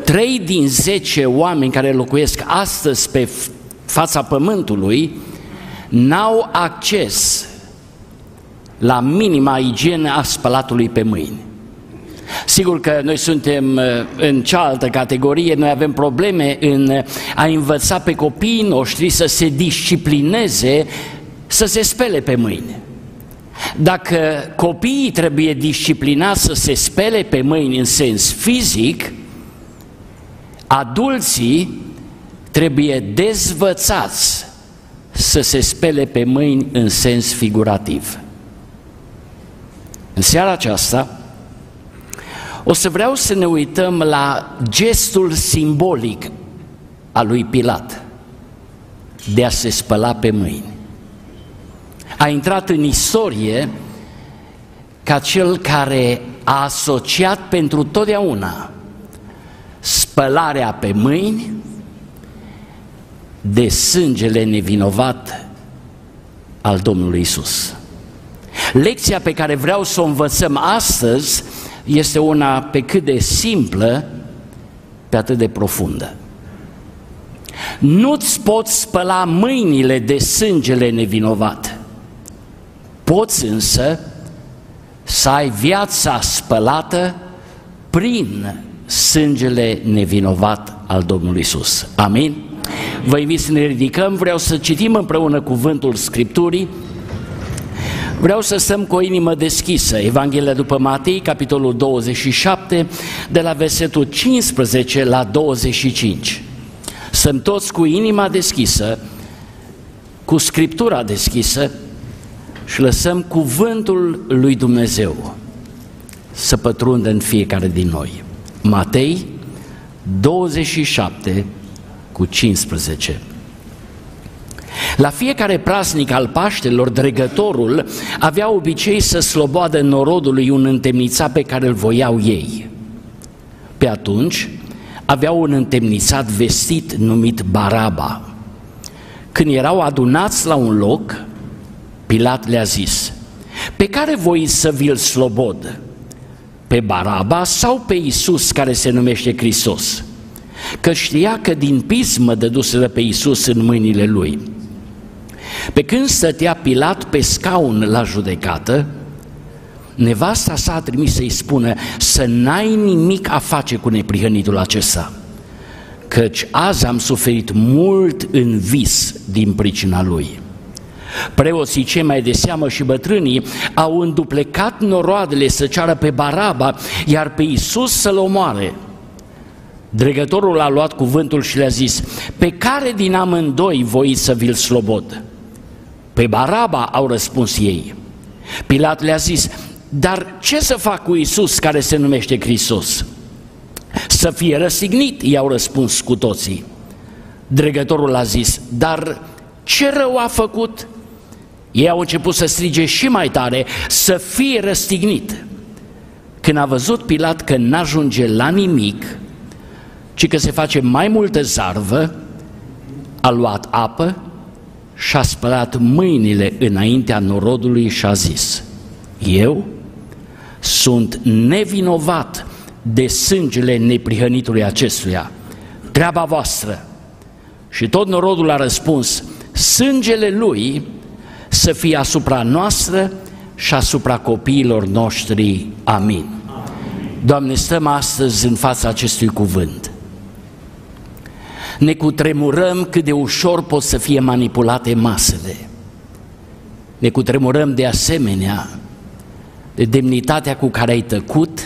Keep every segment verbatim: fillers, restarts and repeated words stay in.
trei din zece oameni care locuiesc astăzi pe fața pământului n-au acces la minima igienă a spălatului pe mâini. Sigur că noi suntem în cealaltă categorie, noi avem probleme în a învăța pe copiii noștri să se disciplineze, să se spele pe mâini. Dacă copiii trebuie disciplinați să se spele pe mâini în sens fizic, adulții trebuie dezvățați să se spele pe mâini în sens figurativ. În seara aceasta o să vreau să ne uităm la gestul simbolic al lui Pilat de a se spăla pe mâini. A intrat în istorie ca cel care a asociat pentru totdeauna spălarea pe mâini de sângele nevinovat al Domnului Iisus. Lecția pe care vreau să o învățăm astăzi este una pe cât de simplă, pe atât de profundă. Nu-ți poți spăla mâinile de sângele nevinovat. Poți însă să ai viața spălată prin sângele nevinovat al Domnului Iisus. Amin? Vă invit să ne ridicăm, vreau să citim împreună cuvântul Scripturii. Vreau să stăm cu o inimă deschisă. Evanghelia după Matei, capitolul douăzeci și șapte, de la versetul cincisprezece la douăzeci și cinci. Stăm toți cu inima deschisă, cu Scriptura deschisă și lăsăm cuvântul lui Dumnezeu să pătrundă în fiecare din noi. Matei douăzeci și șapte cu cincisprezece. La fiecare praznic al Paștelor, dregătorul avea obicei să sloboadă norodului un întemnițat pe care îl voiau ei. Pe atunci aveau un întemnițat vestit numit Baraba. Când erau adunați la un loc, Pilat le-a zis: pe care voiți să vi-l slobod? Pe Baraba sau pe Iisus, care se numește Hristos? Că știa că din pismă dăduseră pe Iisus în mâinile lui. Pe când stătea Pilat pe scaun la judecată, nevasta sa a trimis să-i spună să n-ai nimic a face cu neprihănitul acesta, căci azi am suferit mult în vis din pricina lui. Preoții cei mai de seamă și bătrânii au înduplecat noroadele să ceară pe Baraba, iar pe Iisus să-l omoare. Dregătorul a luat cuvântul și le-a zis: pe care din amândoi voiți să vi-l slobod? Pe Baraba, au răspuns ei. Pilat le-a zis: dar ce să fac cu Iisus, care se numește Hristos? Să fie răstignit, i-au răspuns cu toții. Dregătorul a zis: dar ce rău a făcut? Ei au început să strige și mai tare: să fie răstignit. Când a văzut Pilat că n-ajunge la nimic, ci că se face mai multă zarvă, a luat apă și a spălat mâinile înaintea norodului și a zis: eu sunt nevinovat de sângele neprihănitului acestuia, treaba voastră. Și tot norodul a răspuns: sângele lui să fie asupra noastră și asupra copiilor noștri. Amin. Doamne, stăm astăzi în fața acestui cuvânt. Ne cutremurăm cât de ușor pot să fie manipulate masele. Ne cutremurăm de asemenea de demnitatea cu care ai tăcut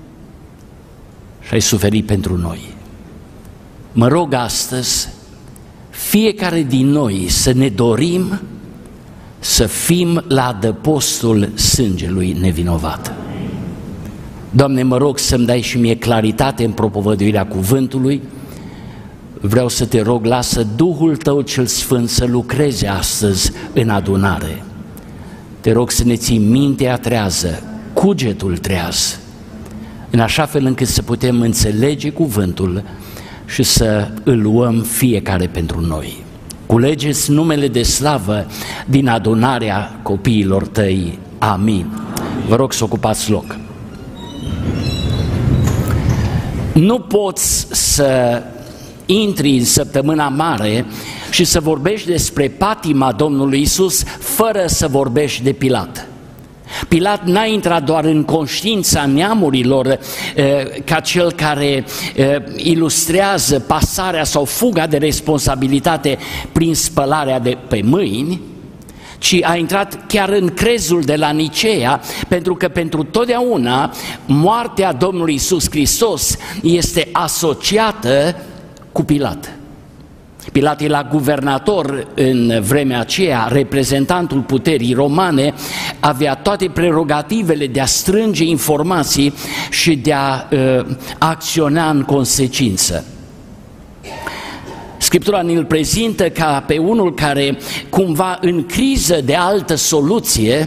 și ai suferit pentru noi. Mă rog astăzi, fiecare din noi să ne dorim să fim la adăpostul sângelui nevinovat. Doamne, mă rog să-mi dai și mie claritate în propovăduirea cuvântului. Vreau să te rog, lasă Duhul Tău cel Sfânt să lucreze astăzi în adunare. Te rog să ne ții mintea trează, cugetul treaz, în așa fel încât să putem înțelege cuvântul și să îl luăm fiecare pentru noi. Culegeți numele de slavă din adunarea copiilor Tăi. Amin. Vă rog să ocupați loc. Nu poți să intri în săptămâna mare și să vorbești despre patima Domnului Iisus fără să vorbești de Pilat. Pilat n-a intrat doar în conștiința neamurilor ca cel care ilustrează pasarea sau fuga de responsabilitate prin spălarea de pe mâini, ci a intrat chiar în crezul de la Nicea, pentru că pentru totdeauna moartea Domnului Iisus Hristos este asociată cu Pilat. Pilat era guvernator în vremea aceea, reprezentantul puterii romane, avea toate prerogativele de a strânge informații și de a uh, acționa în consecință. Scriptura ne-l prezintă ca pe unul care, cumva în criză de altă soluție,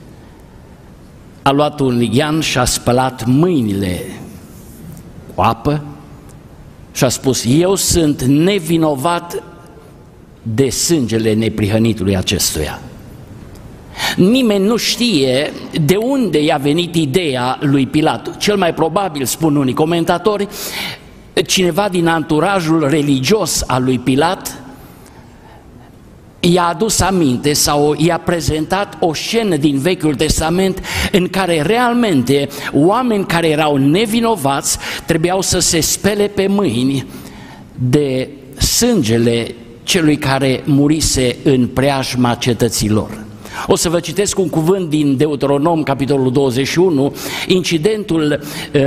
a luat un lighean și a spălat mâinile cu apă și a spus: eu sunt nevinovat de sângele neprihănitului acestuia. Nimeni nu știe de unde i-a venit ideea lui Pilat. Cel mai probabil, spun unii comentatori, cineva din anturajul religios al lui Pilat i-a adus aminte sau i-a prezentat o scenă din Vechiul Testament în care realmente oameni care erau nevinovați trebuiau să se spele pe mâini de sângele celui care murise în preajma cetăților. O să vă citesc un cuvânt din Deuteronom, capitolul douăzeci și unu, incidentul uh,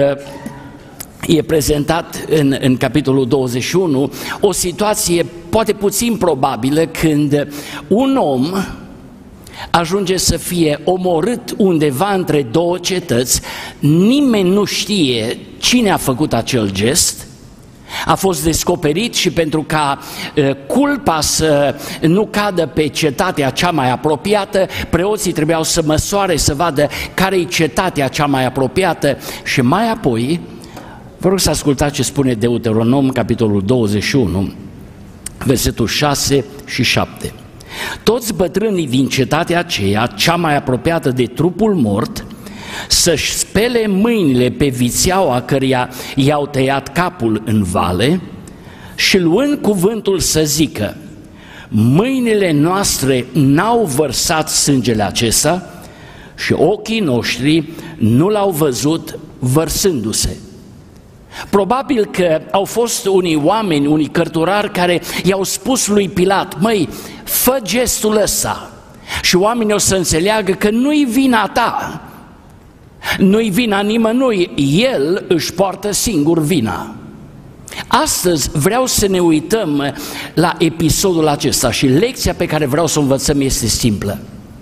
e prezentat în, în capitolul douăzeci și unu, o situație poate puțin probabilă când un om ajunge să fie omorât undeva între două cetăți, nimeni nu știe cine a făcut acel gest, a fost descoperit și pentru ca uh, culpa să nu cadă pe cetatea cea mai apropiată, preoții trebuiau să măsoare, să vadă care-i cetatea cea mai apropiată și mai apoi, vă rog să ascultați ce spune Deuteronom, capitolul douăzeci și unu, versetul șase și șapte. Toți bătrânii din cetatea aceea, cea mai apropiată de trupul mort, să-și spele mâinile pe vițeaua căreia i-au tăiat capul în vale și luând cuvântul să zică: mâinile noastre n-au vărsat sângele acesta și ochii noștri nu l-au văzut vărsându-se. Probabil că au fost unii oameni, unii cărturari care i-au spus lui Pilat: măi, fă gestul ăsta și oamenii o să înțeleagă că nu-i vina ta, nu-i vina nimănui, el își poartă singur vina. Astăzi vreau să ne uităm la episodul acesta și lecția pe care vreau să o învățăm este simplă.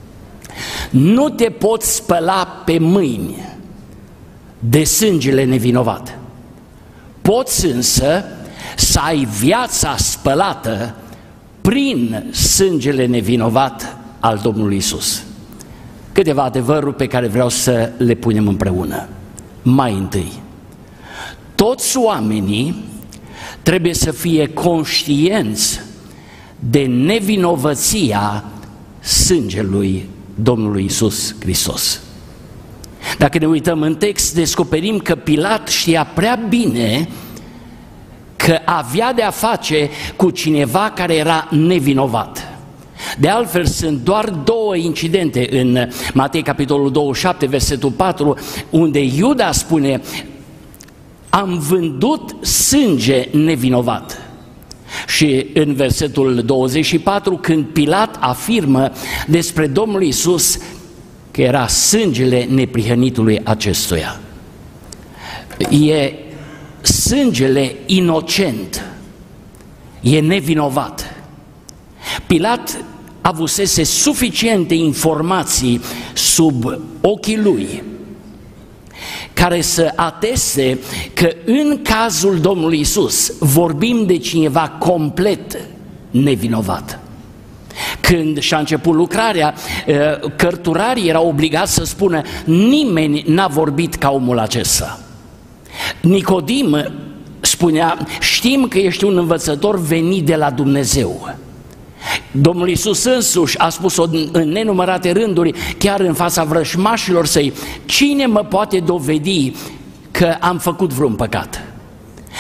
Nu te poți spăla pe mâini de sângele nevinovat. Poți însă să ai viața spălată prin sângele nevinovat al Domnului Iisus. Câteva adevăruri pe care vreau să le punem împreună. Mai întâi, toți oamenii trebuie să fie conștienți de nevinovăția sângelui Domnului Iisus Hristos. Dacă ne uităm în text, descoperim că Pilat știa prea bine că avea de a face cu cineva care era nevinovat. De altfel, sunt doar două incidente în Matei, capitolul douăzeci și șapte, versetul patru, unde Iuda spune: am vândut sânge nevinovat. Și în versetul douăzeci și patru, când Pilat afirmă despre Domnul Iisus că era sângele neprihănitului acestuia. E sângele inocent, e nevinovat. Pilat avusese suficiente informații sub ochii lui care să ateste că în cazul Domnului Iisus vorbim de cineva complet nevinovat. Când și-a început lucrarea, cărturarii erau obligați să spună: nimeni n-a vorbit ca omul acesta. Nicodim spunea: știm că ești un învățător venit de la Dumnezeu. Domnul Iisus însuși a spus-o în nenumărate rânduri, chiar în fața vrășmașilor săi: cine mă poate dovedi că am făcut vreun păcat?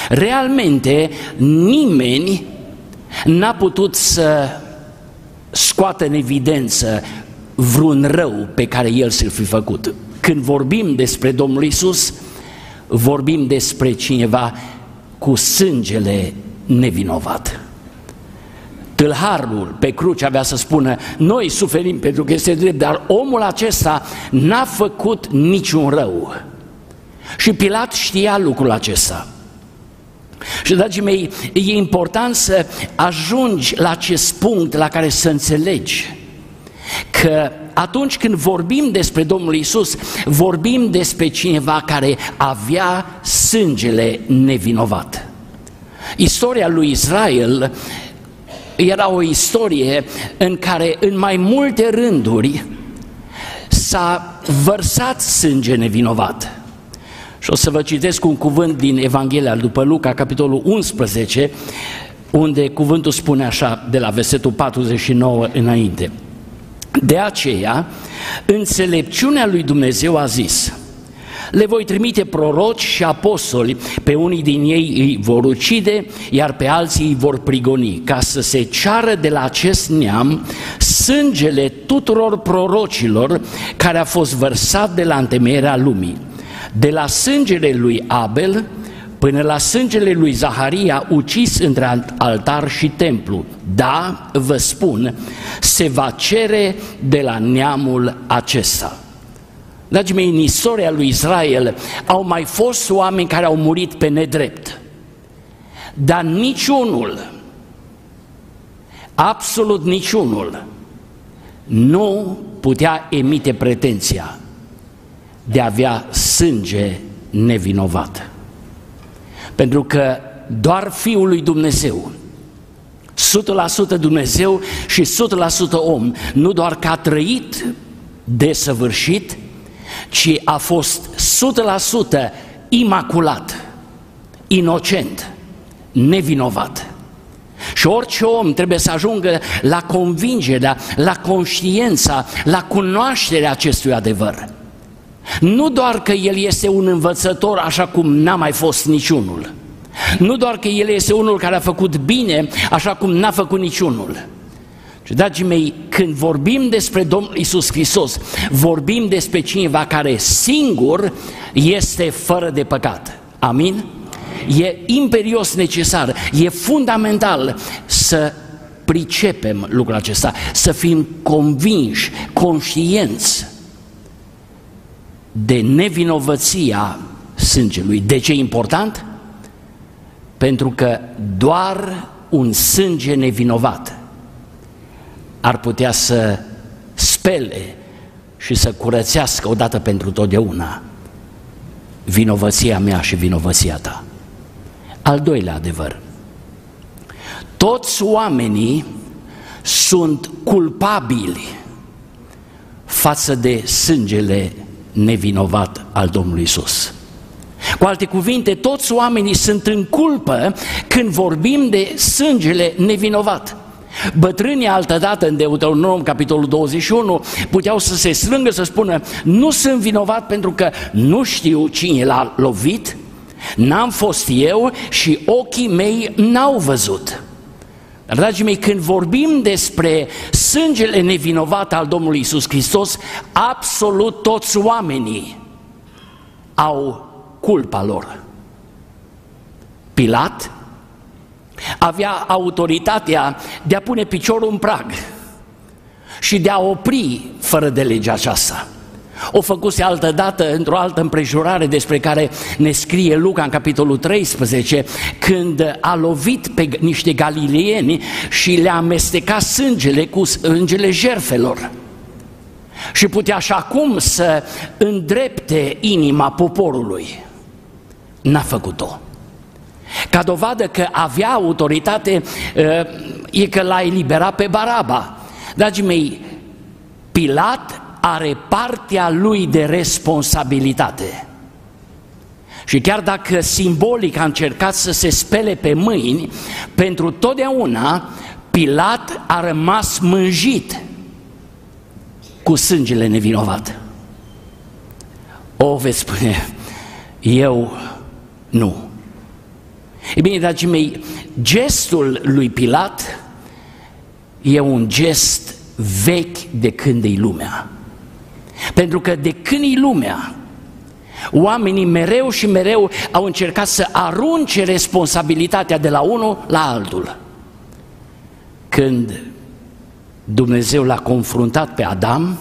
Realmente nimeni n-a putut să scoată în evidență vreun rău pe care el să-l fi făcut. Când vorbim despre Domnul Iisus, vorbim despre cineva cu sângele nevinovat. Tâlharul pe cruce avea să spună: noi suferim pentru că este drept, dar omul acesta n-a făcut niciun rău. Și Pilat știa lucrul acesta. Și, dragii mei, e important să ajungi la acest punct la care să înțelegi că atunci când vorbim despre Domnul Iisus, vorbim despre cineva care avea sângele nevinovat. Istoria lui Israel era o istorie în care în mai multe rânduri s-a vărsat sânge nevinovat. Și o să vă citesc un cuvânt din Evanghelia după Luca, capitolul unsprezece, unde cuvântul spune așa, de la versetul patruzeci și nouă înainte: de aceea, înțelepciunea lui Dumnezeu a zis: le voi trimite proroci și apostoli, pe unii din ei îi vor ucide, iar pe alții îi vor prigoni, ca să se ceară de la acest neam sângele tuturor prorocilor care a fost vărsat de la întemeierea lumii, de la sângele lui Abel până la sângele lui Zaharia, ucis între altar și templu. Da, vă spun, se va cere de la neamul acesta. Dragii mei, în istoria lui Israel au mai fost oameni care au murit pe nedrept, dar niciunul, absolut niciunul, nu putea emite pretenția de a avea sânge nevinovat. Pentru că doar Fiul lui Dumnezeu, o sută la sută Dumnezeu și o sută la sută om, nu doar că a trăit desăvârșit, ci a fost o sută la sută imaculat, inocent, nevinovat. Și orice om trebuie să ajungă la convingerea, la conștiința, la cunoașterea acestui adevăr. Nu doar că el este un învățător așa cum n-a mai fost niciunul, nu doar că el este unul care a făcut bine așa cum n-a făcut niciunul. Și, dragii mei, când vorbim despre Domnul Iisus Hristos, vorbim despre cineva care singur este fără de păcat. Amin? E imperios necesar, e fundamental să pricepem lucrul acesta, să fim convinși, conștienți de nevinovăția sângelui. De ce e important? Pentru că doar un sânge nevinovat ar putea să spele și să curățească odată pentru totdeauna vinovăția mea și vinovăția ta. Al doilea adevăr: toți oamenii sunt culpabili față de sângele nevinovat al Domnului Iisus. Cu alte cuvinte, toți oamenii sunt în culpă când vorbim de sângele nevinovat. Bătrânii altădată în Deuteronom, capitolul douăzeci și unu, puteau să se strângă să spună: nu sunt vinovat pentru că nu știu cine l-a lovit, n-am fost eu și ochii mei n-au văzut. Dar, dragii mei, când vorbim despre sângele nevinovat al Domnului Iisus Hristos, absolut toți oamenii au culpa lor. Pilat avea autoritatea de a pune piciorul în prag și de a opri fără de legea aceasta. O făcuse altădată într-o altă împrejurare despre care ne scrie Luca în capitolul treisprezece, când a lovit pe niște galileieni și le-a amestecat sângele cu sângele jertfelor. Și putea și acum să îndrepte inima poporului. N-a făcut-o. Ca dovadă că avea autoritate, e că l-a eliberat pe Baraba. Dragii mei, Pilat are partea lui de responsabilitate. Și chiar dacă simbolic a încercat să se spele pe mâini, pentru totdeauna Pilat a rămas mânjit cu sângele nevinovat. O, veți spune, eu nu. E bine, dragii mei, gestul lui Pilat e un gest vechi de când e lumea. Pentru că de când e lumea, oamenii mereu și mereu au încercat să arunce responsabilitatea de la unul la altul. Când Dumnezeu l-a confruntat pe Adam,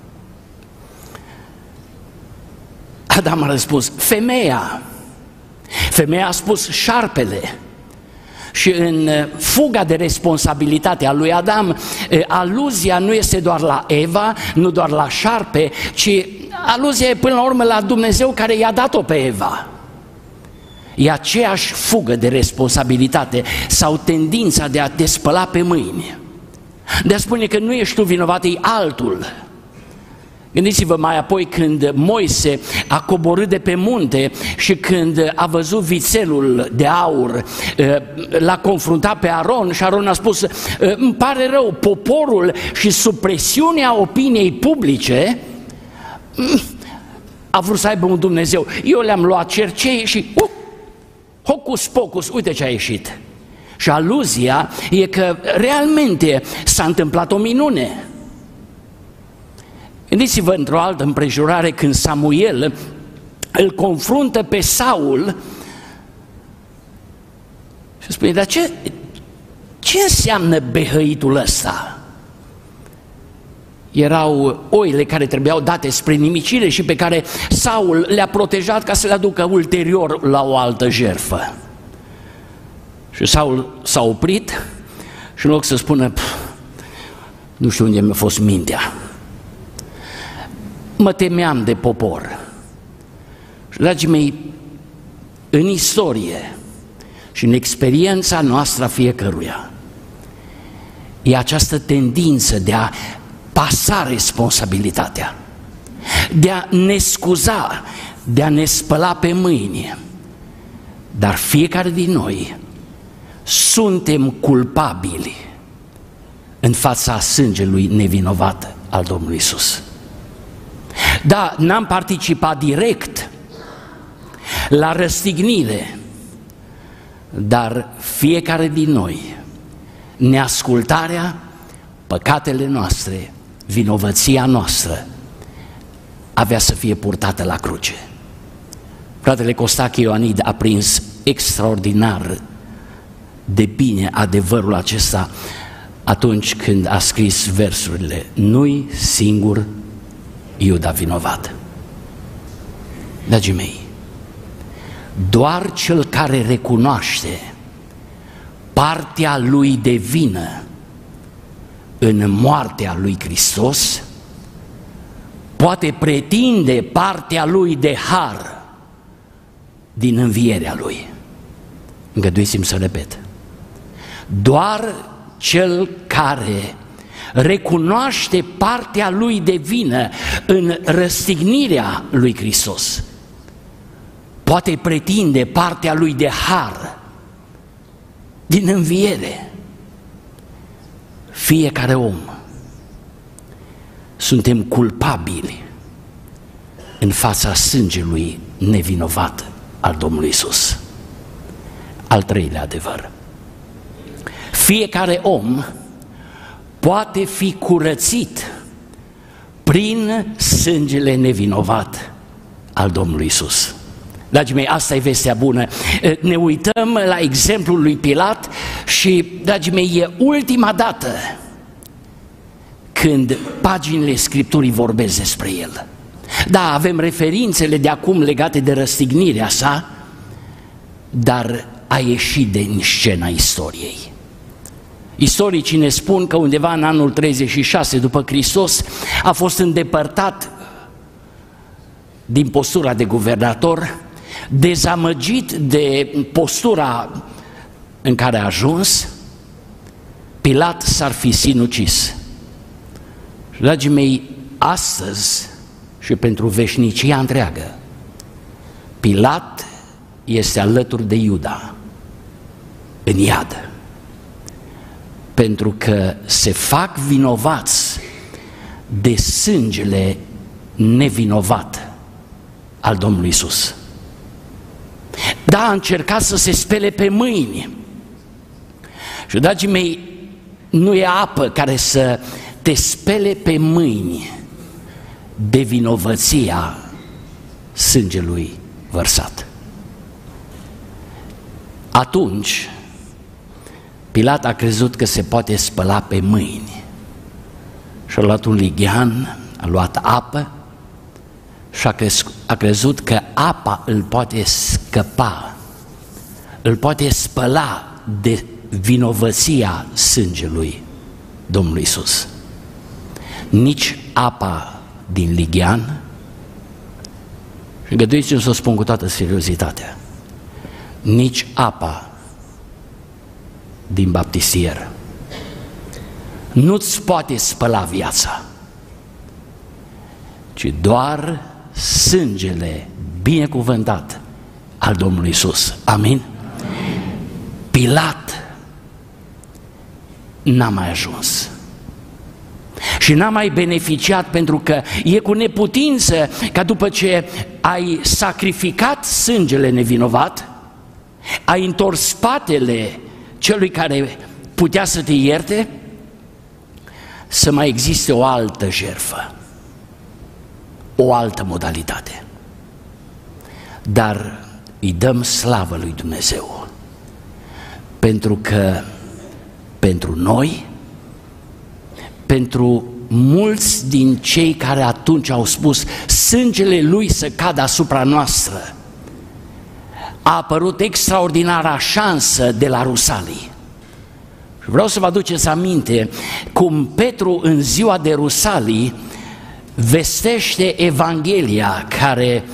Adam a răspuns, femeia. Femeia a spus, șarpele. Și în fuga de responsabilitate a lui Adam, aluzia nu este doar la Eva, nu doar la șarpe, ci aluzia e până la urmă la Dumnezeu care i-a dat-o pe Eva. E aceeași fugă de responsabilitate sau tendința de a te spăla pe mâini, de a spune că nu ești tu vinovat, e altul. Gândiți-vă mai apoi când Moise a coborât de pe munte și când a văzut vițelul de aur, l-a confruntat pe Aron și Aron a spus, îmi pare rău, poporul și sub presiunea opiniei publice a vrut să aibă un Dumnezeu. Eu le-am luat cercei și uh, hocus pocus, uite ce a ieșit. Și aluzia e că realmente s-a întâmplat o minune. Gândiți-vă într-o altă împrejurare când Samuel îl confruntă pe Saul și spune, dar ce, ce înseamnă behăitul ăsta? Erau oile care trebuiau date spre nimicire și pe care Saul le-a protejat ca să le aducă ulterior la o altă jertfă. Și Saul s-a oprit și în loc să spună, nu știu unde mi-a fost mintea, mă temeam de popor. Și, dragii mei, în istorie și în experiența noastră a fiecăruia, e această tendință de a pasa responsabilitatea, de a ne scuza, de a ne spăla pe mâini. Dar fiecare din noi suntem culpabili în fața sângelui nevinovat al Domnului Iisus. Da, n-am participat direct la răstignire, dar fiecare din noi, neascultarea, păcatele noastre, vinovăția noastră, avea să fie purtată la cruce. Fratele Costache Ioanid a prins extraordinar de bine adevărul acesta atunci când a scris versurile, nu-i singur Iuda vinovat. Dragii mei, doar cel care recunoaște partea lui de vină în moartea lui Hristos poate pretinde partea lui de har din învierea lui. Îngăduiți-mi să repet. Doar cel care recunoaște partea lui de vină în răstignirea lui Hristos poate pretinde partea lui de har din înviere. Fiecare om suntem culpabili în fața sângelui nevinovat al Domnului Iisus. Al treilea adevăr. Fiecare om poate fi curățit prin sângele nevinovat al Domnului Iisus. Dragii mei, asta e vestea bună. Ne uităm la exemplul lui Pilat și, dragii mei, e ultima dată când paginile Scripturii vorbesc despre el. Da, avem referințele de acum legate de răstignirea sa, dar a ieșit din scena istoriei. Istoricii ne spun că undeva în anul treizeci și șase după Hristos a fost îndepărtat din postura de guvernator, dezamăgit de postura în care a ajuns. Pilat s-ar fi sinucis. Dragii mei, astăzi și pentru veșnicia întreagă, Pilat este alături de Iuda în iad, pentru că se fac vinovați de sângele nevinovat al Domnului Iisus. Da, a încercat să se spele pe mâini. Și, dragii mei, nu e apă care să te spele pe mâini de vinovăția sângelui vărsat. Atunci, Pilat a crezut că se poate spăla pe mâini și a luat un lighean, a luat apă și a, crez, a crezut că apa îl poate scăpa, îl poate spăla de vinovăția sângelui Domnului Iisus. Nici apa din lighean, și îngăduiți-mi să o spun cu toată seriozitatea, nici apa din baptistier nu-ți poate spăla viața, ci doar sângele binecuvântat al Domnului Iisus. Amin? Pilat n-a mai ajuns și n-a mai beneficiat, pentru că e cu neputință ca după ce ai sacrificat sângele nevinovat, ai întors spatele celui care putea să te ierte, să mai existe o altă jertfă, o altă modalitate. Dar îi dăm slavă lui Dumnezeu, pentru că pentru noi, pentru mulți din cei care atunci au spus sângele lui să cadă asupra noastră, a apărut extraordinara șansă de la Rusalii. Și vreau să vă aduceți aminte cum Petru în ziua de Rusalii vestește Evanghelia care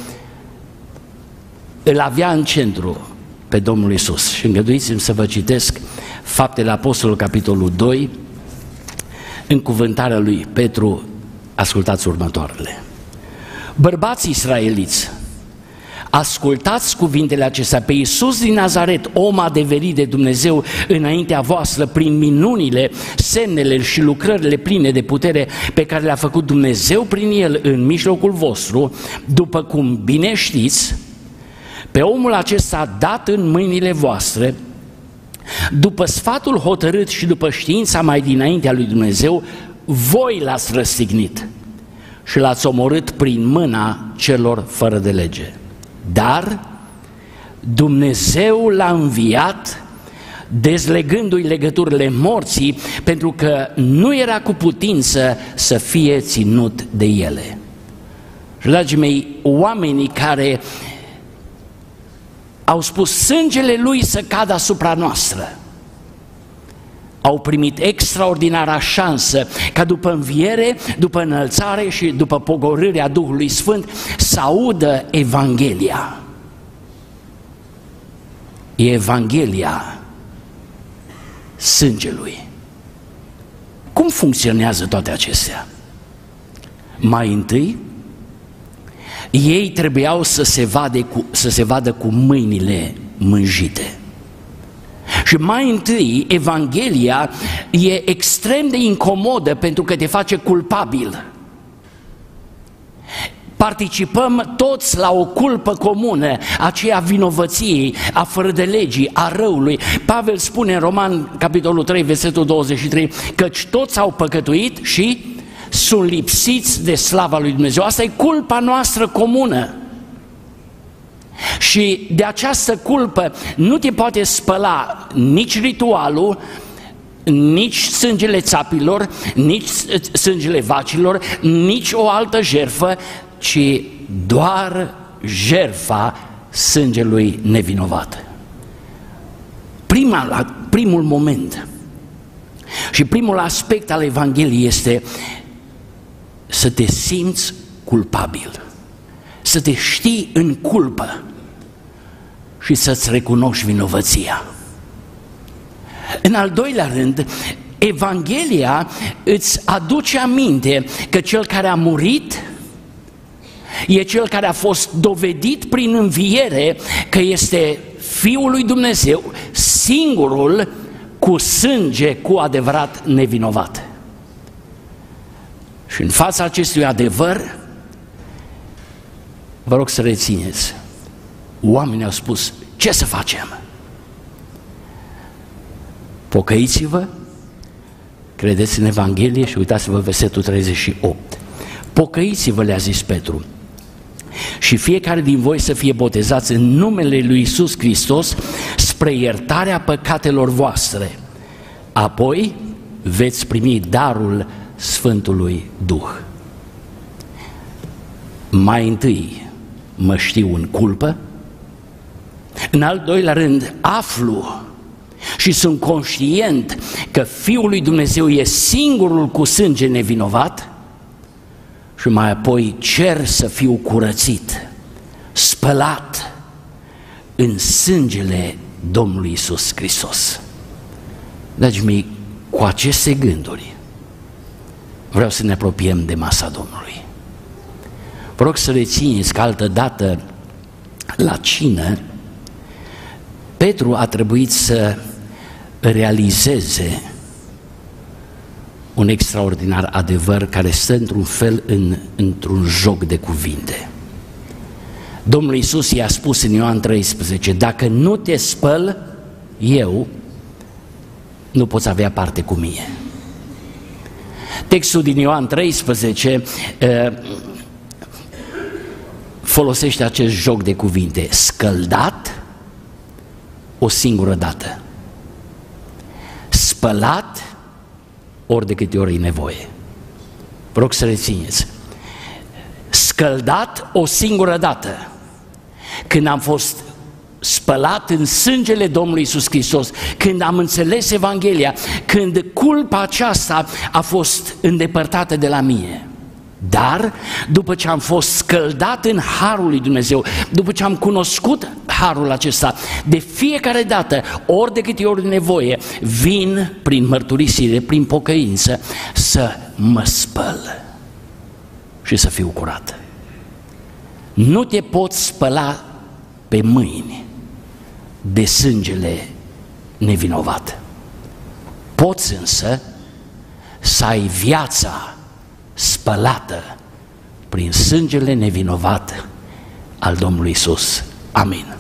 îl avea în centru pe Domnul Iisus. Și îngăduiți-mi să vă citesc Faptele Apostolului, capitolul doi, în cuvântarea lui Petru, ascultați următoarele. Bărbați israeliți, ascultați cuvintele acestea: pe Iisus din Nazaret, om adeverit de Dumnezeu înaintea voastră prin minunile, semnele și lucrările pline de putere pe care le-a făcut Dumnezeu prin El în mijlocul vostru, după cum bine știți, pe omul acesta dat în mâinile voastre, după sfatul hotărât și după știința mai dinaintea lui Dumnezeu, voi l-ați răstignit și l-ați omorât prin mâna celor fără de lege. Dar Dumnezeu l-a înviat, dezlegându-i legăturile morții, pentru că nu era cu putință să fie ținut de ele. Și, dragii mei, oamenii care au spus sângele lui să cadă asupra noastră, au primit extraordinara șansă ca după înviere, după înălțare și după pogorârea Duhului Sfânt să audă Evanghelia. E Evanghelia sângelui. Cum funcționează toate acestea? Mai întâi, ei trebuiau să se vadă cu, să se vadă cu mâinile mânjite. Și mai întâi, Evanghelia e extrem de incomodă pentru că te face culpabil. Participăm toți la o culpă comună, aceea vinovăției, a fără de legii, a răului. Pavel spune în Roman, capitolul trei, versetul douăzeci și trei, căci toți au păcătuit și sunt lipsiți de slava lui Dumnezeu. Asta e culpa noastră comună. Și de această culpă nu te poate spăla nici ritualul, nici sângele țapilor, nici sângele vacilor, nici o altă jertfă, ci doar jertfa sângelui nevinovat. Prima, primul moment și primul aspect al Evangheliei este să te simți culpabil, să te știi în culpă și să-ți recunoști vinovăția. În al doilea rând, Evanghelia îți aduce aminte că cel care a murit e cel care a fost dovedit prin înviere că este Fiul lui Dumnezeu, singurul cu sânge cu adevărat nevinovat. Și în fața acestui adevăr, vă rog să rețineți, oamenii au spus, ce să facem? Pocăiți-vă, credeți în Evanghelie și uitați-vă versetul treizeci și opt. Pocăiți-vă, le-a zis Petru, și fiecare din voi să fie botezați în numele lui Iisus Hristos spre iertarea păcatelor voastre. Apoi veți primi darul Sfântului Duh. Mai întâi mă știu în culpă, în al doilea rând aflu și sunt conștient că Fiul lui Dumnezeu e singurul cu sânge nevinovat și mai apoi cer să fiu curățit, spălat în sângele Domnului Iisus Hristos. Dragii mei, cu aceste gânduri vreau să ne apropiem de masa Domnului. Vă rog să rețineți că altă dată la cină Petru a trebuit să realizeze un extraordinar adevăr care stă într-un fel în, într-un joc de cuvinte. Domnul Iisus i-a spus în Ioan treisprezece, dacă nu te spăl eu, nu poți avea parte cu mine. Textul din Ioan treisprezece folosește acest joc de cuvinte, scăldat o singură dată, spălat ori de câte ori e nevoie. Vă rog să rețineți. Scăldat o singură dată, când am fost spălat în sângele Domnului Iisus Hristos, când am înțeles Evanghelia, când culpa aceasta a fost îndepărtată de la mine. Dar după ce am fost scăldat în harul lui Dumnezeu, după ce am cunoscut harul acesta, de fiecare dată, ori de câte ori nevoie, vin prin mărturisire, prin pocăință, să mă spăl și să fiu curat. Nu te poți spăla pe mâini de sângele nevinovat. Poți însă să ai viața spălată prin sângele nevinovat al Domnului Iisus. Amin.